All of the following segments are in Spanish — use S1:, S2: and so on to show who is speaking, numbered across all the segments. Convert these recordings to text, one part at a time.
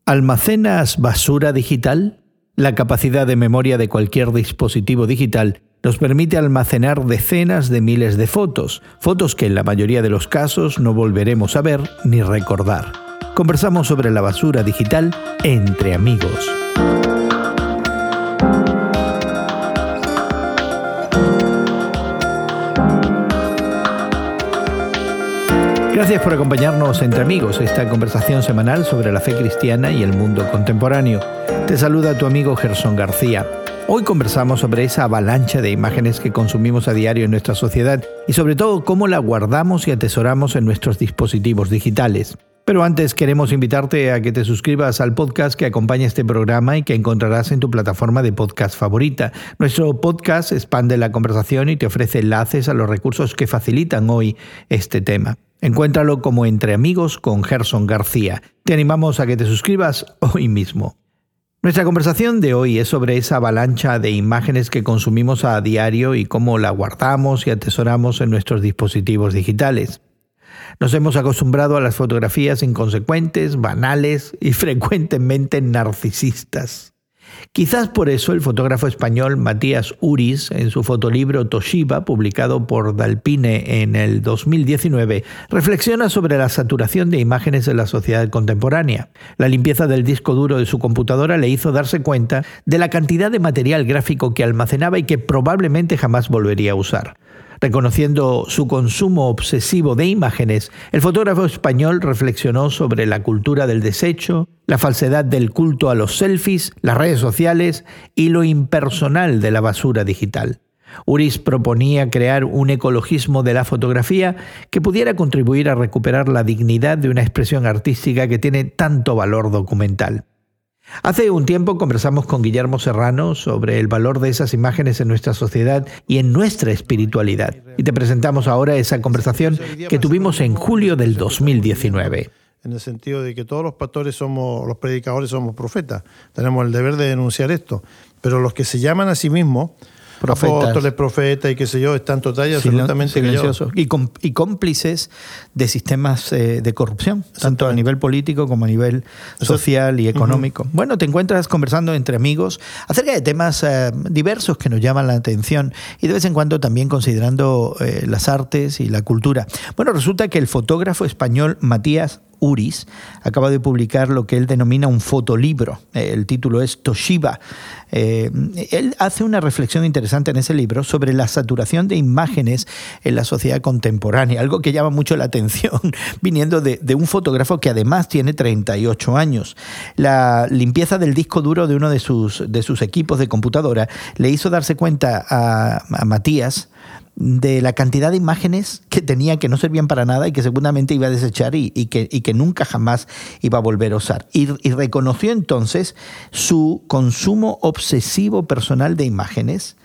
S1: ¿Almacenas basura digital? La capacidad de memoria de cualquier dispositivo digital nos permite almacenar decenas de miles de fotos que en la mayoría de los casos no volveremos a ver ni recordar. Conversamos sobre la basura digital entre amigos. Gracias por acompañarnos entre amigos, esta conversación semanal sobre la fe cristiana y el mundo contemporáneo. Te saluda tu amigo Gerson García. Hoy conversamos sobre esa avalancha de imágenes que consumimos a diario en nuestra sociedad y sobre todo cómo la guardamos y atesoramos en nuestros dispositivos digitales. Pero antes queremos invitarte a que te suscribas al podcast que acompaña este programa y que encontrarás en tu plataforma de podcast favorita. Nuestro podcast expande la conversación y te ofrece enlaces a los recursos que facilitan hoy este tema. Encuéntralo como Entre Amigos con Gerson García. Te animamos a que te suscribas hoy mismo. Nuestra conversación de hoy es sobre esa avalancha de imágenes que consumimos a diario y cómo la guardamos y atesoramos en nuestros dispositivos digitales. Nos hemos acostumbrado a las fotografías inconsecuentes, banales y frecuentemente narcisistas. Quizás por eso el fotógrafo español Matías Uriz, en su fotolibro Toshiba, publicado por Dalpine en el 2019, reflexiona sobre la saturación de imágenes en la sociedad contemporánea. La limpieza del disco duro de su computadora le hizo darse cuenta de la cantidad de material gráfico que almacenaba y que probablemente jamás volvería a usar. Reconociendo su consumo obsesivo de imágenes, el fotógrafo español reflexionó sobre la cultura del desecho, la falsedad del culto a los selfies, las redes sociales y lo impersonal de la basura digital. Uriz proponía crear un ecologismo de la fotografía que pudiera contribuir a recuperar la dignidad de una expresión artística que tiene tanto valor documental. Hace un tiempo conversamos con Guillermo Serrano sobre el valor de esas imágenes en nuestra sociedad y en nuestra espiritualidad. Y te presentamos ahora esa conversación que tuvimos en julio del 2019.
S2: En el sentido de que todos los pastores los predicadores somos profetas. Tenemos el deber de denunciar esto. Pero los que se llaman a sí mismos apóstoles, profetas y qué sé yo, están total y absolutamente
S1: silenciosos y cómplices de sistemas de corrupción, tanto a nivel político como a nivel social y económico. Uh-huh. Bueno, te encuentras conversando entre amigos acerca de temas diversos que nos llaman la atención y de vez en cuando también considerando las artes y la cultura. Bueno, resulta que el fotógrafo español Matías Uriz acaba de publicar lo que él denomina un fotolibro. El título es Toshiba. Él hace una reflexión interesante en ese libro sobre la saturación de imágenes en la sociedad contemporánea, algo que llama mucho la atención viniendo de un fotógrafo que además tiene 38 años. La limpieza del disco duro de uno de sus equipos de computadora le hizo darse cuenta a Matías de la cantidad de imágenes que tenía que no servían para nada y que seguramente iba a desechar y que nunca jamás iba a volver a usar. Y reconoció entonces su consumo obsesivo personal de imágenes.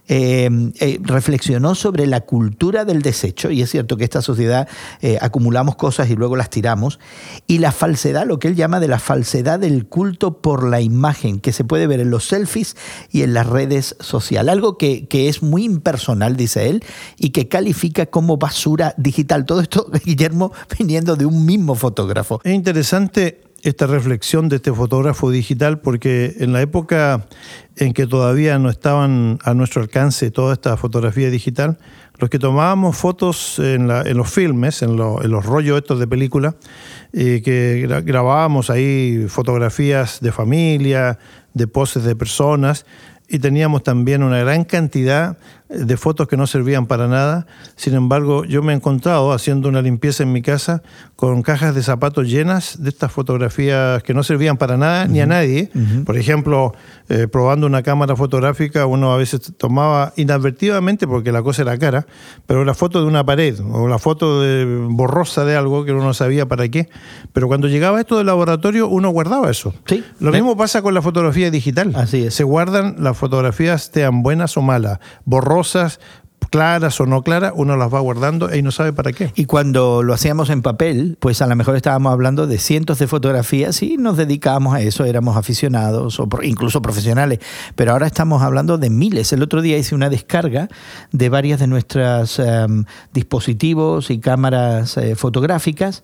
S1: Reflexionó sobre la cultura del desecho, y es cierto que esta sociedad acumulamos cosas y luego las tiramos, y la falsedad, lo que él llama de la falsedad del culto por la imagen, que se puede ver en los selfies y en las redes sociales, algo que es muy impersonal, dice él, y que califica como basura digital. Todo esto, Guillermo, viniendo de un mismo fotógrafo.
S2: Es interesante esta reflexión de este fotógrafo digital, porque en la época en que todavía no estaban a nuestro alcance toda esta fotografía digital, los que tomábamos fotos en los filmes, en los rollos estos de película, que grabábamos ahí fotografías de familia, de poses de personas, y teníamos también una gran cantidad de fotos que no servían para nada. Sin embargo, yo me he encontrado haciendo una limpieza en mi casa con cajas de zapatos llenas de estas fotografías que no servían para nada ni a nadie. Uh-huh. Por ejemplo, probando una cámara fotográfica, uno a veces tomaba inadvertidamente, porque la cosa era cara, pero la foto de una pared o la foto borrosa de algo que uno no sabía para qué. Pero cuando llegaba esto del laboratorio, uno guardaba eso.
S1: Sí.
S2: Lo mismo pasa con la fotografía digital.
S1: Así es.
S2: Se guardan las fotografías, sean buenas o malas, borrosas, claras o no claras, uno las va guardando y no sabe para qué.
S1: Y cuando lo hacíamos en papel, pues a lo mejor estábamos hablando de cientos de fotografías y nos dedicábamos a eso, éramos aficionados o incluso profesionales, pero ahora estamos hablando de miles. El otro día hice una descarga de varias de nuestros dispositivos y cámaras fotográficas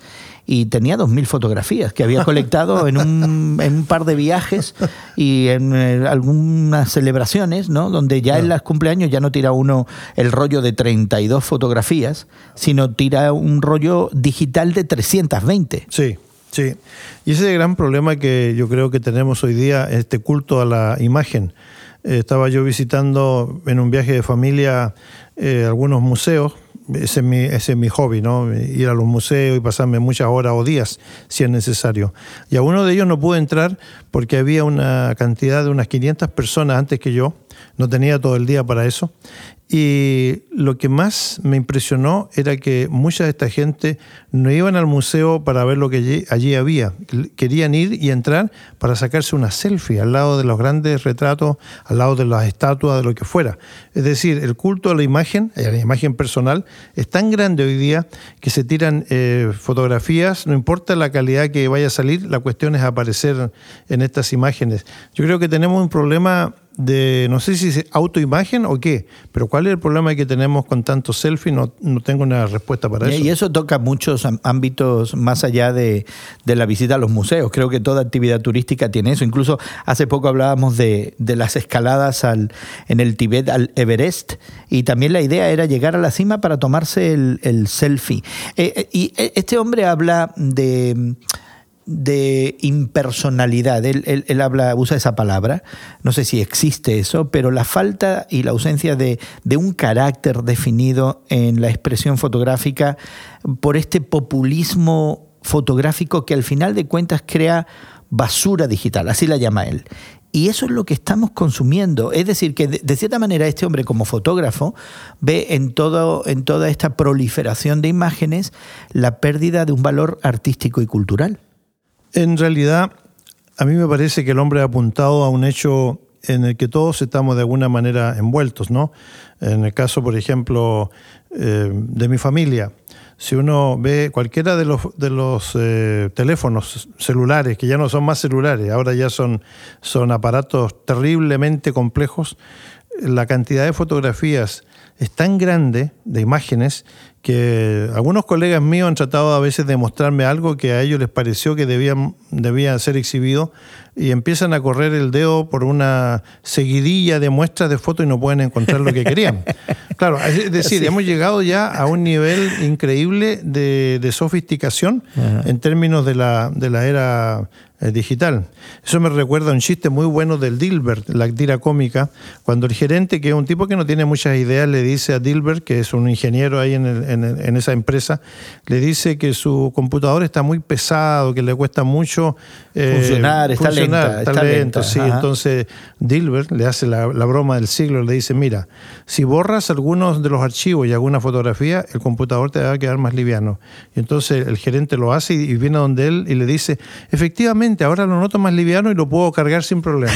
S1: y tenía 2.000 fotografías que había colectado en un par de viajes y en algunas celebraciones, ¿no? Donde ya en los cumpleaños ya no tira uno el rollo de 32 fotografías, sino tira un rollo digital de 320.
S2: Sí. Sí, y ese es el gran problema que yo creo que tenemos hoy día, este culto a la imagen. Estaba yo visitando en un viaje de familia algunos museos. Ese es mi hobby, ¿no? Ir a los museos y pasarme muchas horas o días si es necesario. Y a uno de ellos no pude entrar porque había una cantidad de unas 500 personas antes que yo. No tenía todo el día para eso. Y lo que más me impresionó era que mucha de esta gente no iban al museo para ver lo que allí había. Querían ir y entrar para sacarse una selfie al lado de los grandes retratos, al lado de las estatuas, de lo que fuera. Es decir, el culto a la imagen personal, es tan grande hoy día que se tiran fotografías, no importa la calidad que vaya a salir, la cuestión es aparecer en estas imágenes. Yo creo que tenemos un problema de, no sé si es autoimagen o qué, pero ¿cuál es el problema que tenemos con tantos selfies? No tengo una respuesta para eso.
S1: Y eso toca muchos ámbitos más allá de la visita a los museos. Creo que toda actividad turística tiene eso. Incluso hace poco hablábamos de las escaladas en el Tíbet al Everest, y también la idea era llegar a la cima para tomarse el selfie. Y este hombre habla de impersonalidad. Él usa esa palabra, no sé si existe eso, pero la falta y la ausencia de un carácter definido en la expresión fotográfica por este populismo fotográfico que al final de cuentas crea basura digital, así la llama él. Y eso es lo que estamos consumiendo. Es decir, que de cierta manera este hombre como fotógrafo ve en toda esta proliferación de imágenes la pérdida de un valor artístico y cultural.
S2: En realidad, a mí me parece que el hombre ha apuntado a un hecho en el que todos estamos de alguna manera envueltos, ¿no? En el caso, por ejemplo, de mi familia, si uno ve cualquiera de los teléfonos celulares, que ya no son más celulares, ahora ya son aparatos terriblemente complejos, la cantidad de fotografías es tan grande, de imágenes, que algunos colegas míos han tratado a veces de mostrarme algo que a ellos les pareció que debía ser exhibido, y empiezan a correr el dedo por una seguidilla de muestras de fotos y no pueden encontrar lo que querían. Claro, es decir, sí, hemos llegado ya a un nivel increíble de sofisticación en términos de la era digital. Eso me recuerda a un chiste muy bueno del Dilbert, la tira cómica, cuando el gerente, que es un tipo que no tiene muchas ideas, le dice a Dilbert, que es un ingeniero ahí en esa empresa, le dice que su computador está muy pesado, que le cuesta mucho
S1: funcionar, está lento.
S2: Sí. Entonces Dilbert le hace la broma del siglo, le dice, mira, si borras algunos de los archivos y alguna fotografía, el computador te va a quedar más liviano. Y entonces el gerente lo hace y viene donde él y le dice, efectivamente, ahora lo noto más liviano y lo puedo cargar sin problema.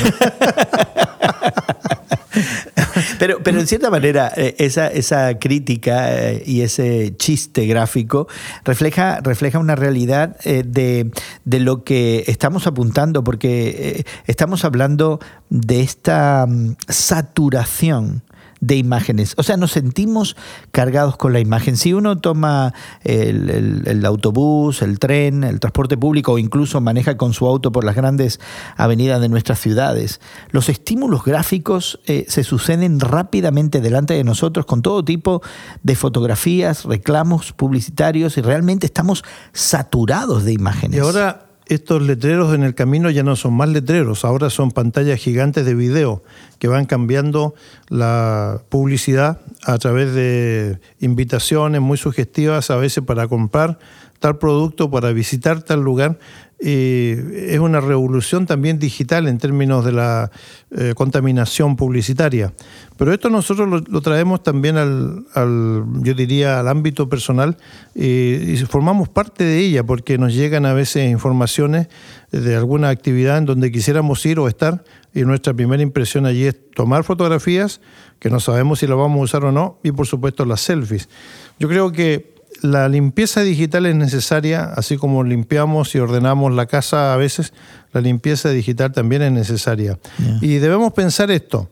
S1: Pero en cierta manera esa crítica y ese chiste gráfico refleja una realidad de lo que estamos apuntando, porque estamos hablando de esta saturación de imágenes. O sea, nos sentimos cargados con la imagen. Si uno toma el autobús, el tren, el transporte público, o incluso maneja con su auto por las grandes avenidas de nuestras ciudades, los estímulos gráficos se suceden rápidamente delante de nosotros con todo tipo de fotografías, reclamos publicitarios, y realmente estamos saturados de imágenes.
S2: Y ahora estos letreros en el camino ya no son más letreros, ahora son pantallas gigantes de video que van cambiando la publicidad a través de invitaciones muy sugestivas, a veces para comprar tal producto, para visitar tal lugar. Es una revolución también digital en términos de la contaminación publicitaria. Pero esto nosotros lo traemos también yo diría, al ámbito personal, y formamos parte de ella, porque nos llegan a veces informaciones de alguna actividad en donde quisiéramos ir o estar, y nuestra primera impresión allí es tomar fotografías, que no sabemos si las vamos a usar o no, y por supuesto las selfies. Yo creo que la limpieza digital es necesaria, así como limpiamos y ordenamos la casa a veces, la limpieza digital también es necesaria. Yeah. Y debemos pensar esto,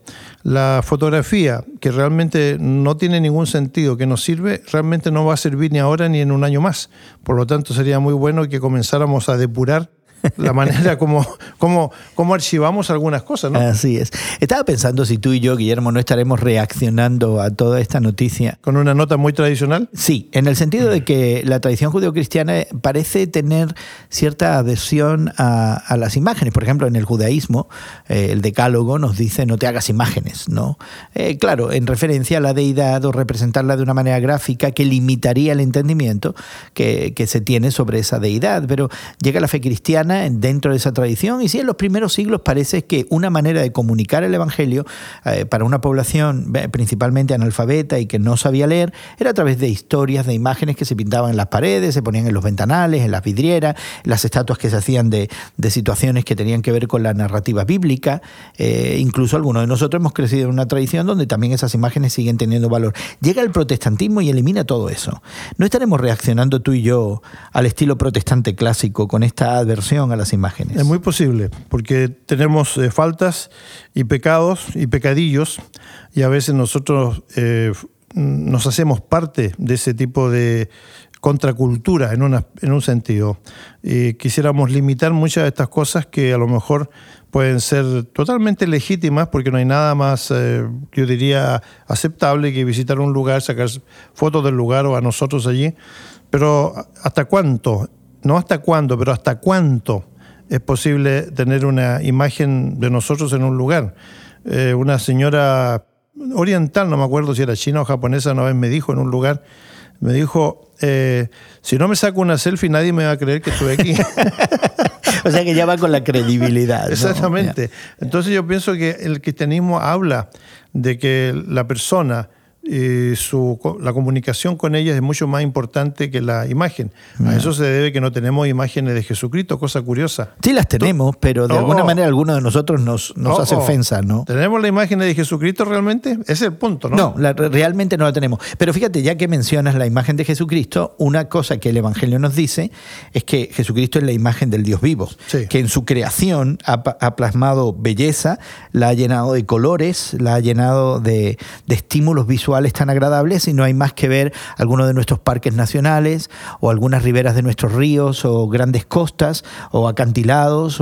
S2: La fotografía, que realmente no tiene ningún sentido, que nos sirve, realmente no va a servir ni ahora ni en un año más. Por lo tanto, sería muy bueno que comenzáramos a depurar la manera como archivamos algunas cosas, ¿no?
S1: Así es. Estaba pensando si tú y yo, Guillermo, no estaremos reaccionando a toda esta noticia.
S2: ¿Con una nota muy tradicional?
S1: Sí, en el sentido de que la tradición judeocristiana parece tener cierta adhesión a las imágenes. Por ejemplo, en el judaísmo, el decálogo nos dice no te hagas imágenes, ¿no? Claro, en referencia a la deidad o representarla de una manera gráfica que limitaría el entendimiento que se tiene sobre esa deidad. Pero llega la fe cristiana dentro de esa tradición y sí, en los primeros siglos parece que una manera de comunicar el evangelio para una población principalmente analfabeta y que no sabía leer era a través de historias, de imágenes que se pintaban en las paredes, se ponían en los ventanales, en las vidrieras, las estatuas que se hacían de situaciones que tenían que ver con la narrativa bíblica. Incluso algunos de nosotros hemos crecido en una tradición donde también esas imágenes siguen teniendo valor. Llega el protestantismo y elimina todo eso. ¿No estaremos reaccionando tú y yo al estilo protestante clásico con esta adversión a las imágenes?
S2: Es muy posible, porque tenemos faltas y pecados y pecadillos, y a veces nosotros nos hacemos parte de ese tipo de contracultura en un sentido. Quisiéramos limitar muchas de estas cosas que a lo mejor pueden ser totalmente legítimas, porque no hay nada más, yo diría, aceptable que visitar un lugar, sacar fotos del lugar o a nosotros allí. Pero ¿hasta cuánto? No hasta cuándo, pero hasta cuánto es posible tener una imagen de nosotros en un lugar. Una señora oriental, no me acuerdo si era china o japonesa, una vez me dijo en un lugar, si no me saco una selfie nadie me va a creer que estoy aquí.
S1: O sea que ya va con la credibilidad, ¿no?
S2: Exactamente. Entonces yo pienso que el cristianismo habla de que la persona la comunicación con ella es mucho más importante que la imagen. A eso se debe que no tenemos imágenes de Jesucristo, cosa curiosa.
S1: Sí las tenemos, pero de alguna manera alguno de nosotros nos hace ofensa, ¿no?
S2: ¿Tenemos la imagen de Jesucristo realmente? Ese es el punto, ¿no?
S1: No, realmente no la tenemos. Pero fíjate, ya que mencionas la imagen de Jesucristo, una cosa que el Evangelio nos dice es que Jesucristo es la imagen del Dios vivo,
S2: sí,
S1: que en su creación ha plasmado belleza, la ha llenado de colores, la ha llenado de estímulos visuales tan agradables, y no hay más que ver algunos de nuestros parques nacionales o algunas riberas de nuestros ríos o grandes costas o acantilados,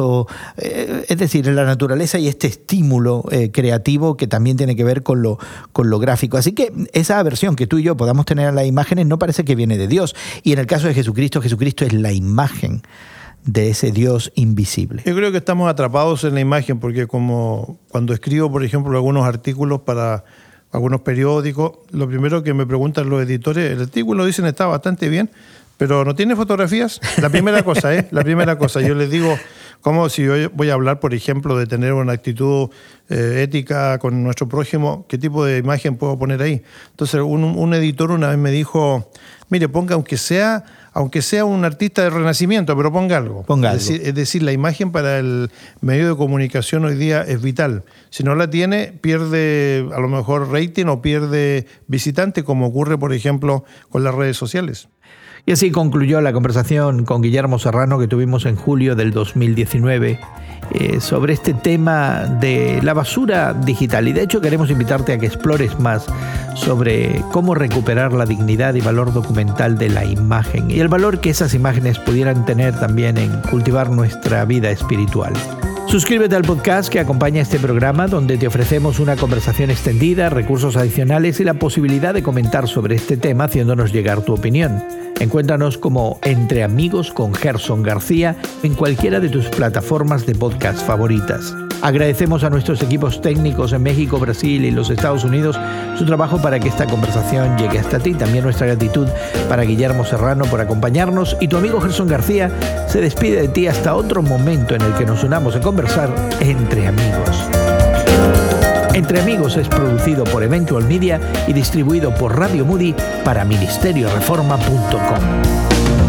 S1: es decir, en la naturaleza hay este estímulo creativo que también tiene que ver con lo gráfico. Así que esa aversión que tú y yo podamos tener a las imágenes no parece que viene de Dios. Y en el caso de Jesucristo, Jesucristo es la imagen de ese Dios invisible.
S2: Yo creo que estamos atrapados en la imagen porque como cuando escribo, por ejemplo, algunos artículos para algunos periódicos, lo primero que me preguntan los editores, el artículo dicen está bastante bien, pero ¿no tiene fotografías? La primera cosa, la primera cosa. Yo les digo, como si yo voy a hablar, por ejemplo, de tener una actitud ética con nuestro prójimo, ¿qué tipo de imagen puedo poner ahí? Entonces un editor una vez me dijo, mire, ponga aunque sea un artista del Renacimiento, pero ponga algo. Es decir, la imagen para el medio de comunicación hoy día es vital. Si no la tiene, pierde a lo mejor rating o pierde visitante, como ocurre, por ejemplo, con las redes sociales.
S1: Y así concluyó la conversación con Guillermo Serrano que tuvimos en julio del 2019 sobre este tema de la basura digital. Y de hecho queremos invitarte a que explores más sobre cómo recuperar la dignidad y valor documental de la imagen y el valor que esas imágenes pudieran tener también en cultivar nuestra vida espiritual. Suscríbete al podcast que acompaña este programa, donde te ofrecemos una conversación extendida, recursos adicionales y la posibilidad de comentar sobre este tema haciéndonos llegar tu opinión. Encuéntranos como Entre Amigos con Gerson García en cualquiera de tus plataformas de podcast favoritas. Agradecemos a nuestros equipos técnicos en México, Brasil y los Estados Unidos su trabajo para que esta conversación llegue hasta ti. También nuestra gratitud para Guillermo Serrano por acompañarnos, y tu amigo Gerson García se despide de ti hasta otro momento en el que nos unamos a conversar entre amigos. Entre Amigos es producido por Eventual Media y distribuido por Radio Moody para ministerioreforma.com.